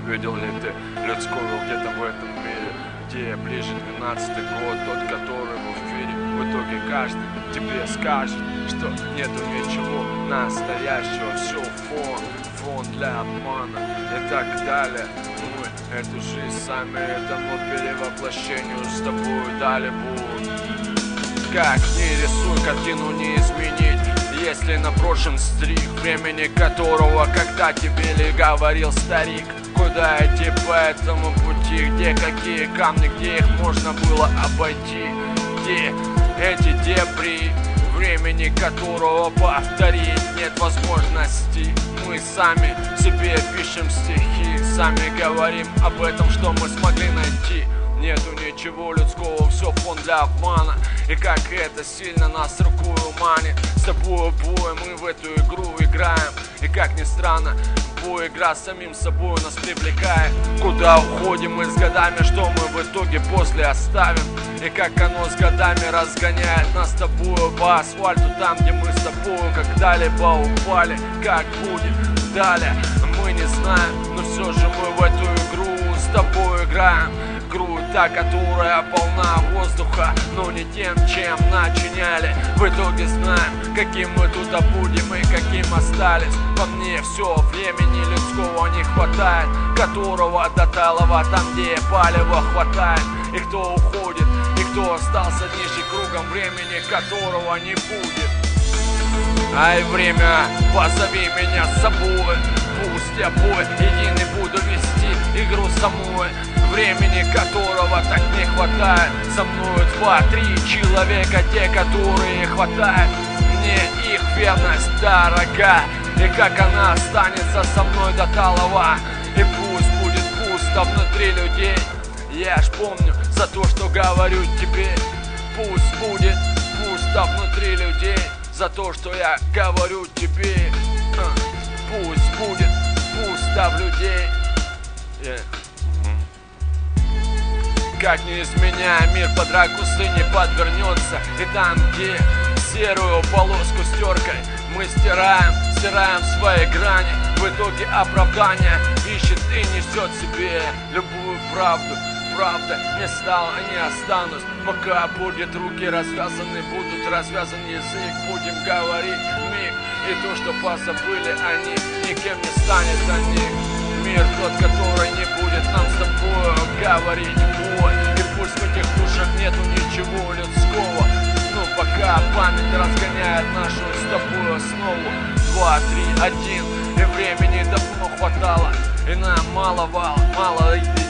видел ли ты людского где-то в этом мире, где ближе 12-й год, тот, который в эфире. В итоге каждый тебе скажет, что нету ничего настоящего, все фон для обмана и так далее. Мы эту жизнь сами этому перевоплощению с тобой дали будут. Как ни рисуй, картину не изменить, если на прошлом стрих, времени которого, когда тебе ли говорил старик. Куда идти по этому пути, где какие камни, где их можно было обойти, где эти дебри, времени которого повторить нет возможности. Мы сами себе пишем стихи, сами говорим об этом, что мы смогли найти. Нету ничего людского, все фон для обмана. И как это сильно нас рукою манит. С тобой бой мы в эту игру играем. И как ни странно, бой игра с самим собой нас привлекает. Куда уходим мы с годами, что мы в итоге после оставим. И как оно с годами разгоняет нас с тобою по асфальту, там где мы с тобою когда-либо упали. Как будет далее, мы не знаем, но все же мы в эту игру с тобой играем. Игру та, которая полна воздуха, но не тем, чем начиняли. В итоге знаем, каким мы тут будем и каким остались. По мне все, времени людского не хватает, которого до талого там, где палева хватает. И кто уходит, и кто остался ниже кругом, времени которого не будет. Ай, время, позови меня с собой, пусть я бой единый буду вести игру самой. Времени которого так не хватает, со мною 2-3 человека, те, которые хватает. Мне их верность дорога, и как она останется со мной до талого. И пусть будет пусто внутри людей, я ж помню за то, что говорю тебе. Пусть будет пусто внутри людей, за то, что я говорю тебе. Пусть будет пусто в людей. Как не изменяя мир, под ракурсы не подвернется. И там, где серую полоску стеркой мы стираем свои грани, в итоге оправдание ищет и несет себе любую правду. Правда не стала и не останусь, пока будет руки развязаны, будут развязан язык, будем говорить миг. И то, что позабыли они, никем не станет за них. Мир тот, который не будет нам с тобой говорить бой. И пусть в этих душах нету ничего людского, но пока память разгоняет нашу с тобой основу. 2, 3, 1, и времени давно хватало, и нам мало